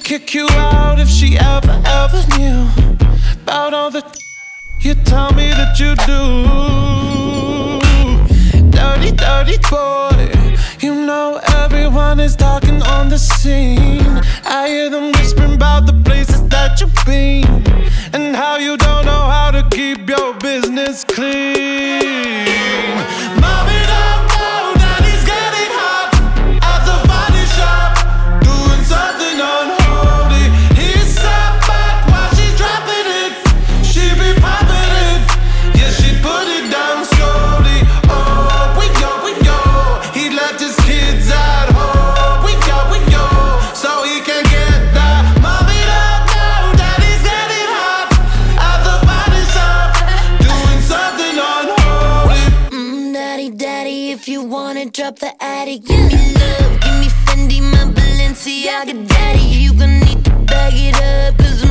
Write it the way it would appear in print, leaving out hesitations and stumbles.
kick you out if she ever knew about all the you tell me that you do. Dirty, dirty boy. You know everyone is talking on the scene. I hear them whispering about the places that you've been and how you don't know how to keep your business clean. Mommy don't know daddy's getting hot at the body shop, doing something unholy. He's sat back while she's dropping it. She be popping it, yeah, she put it down slowly. Oh, we go. He left his kids at home. We go, so he can get that. Mommy don't know daddy's getting hot at the body shop, doing something unholy. Daddy, if you wanna drop the attic, give me love, give me Fendi, my Balenciaga daddy. You gon' need to bag it up, 'cause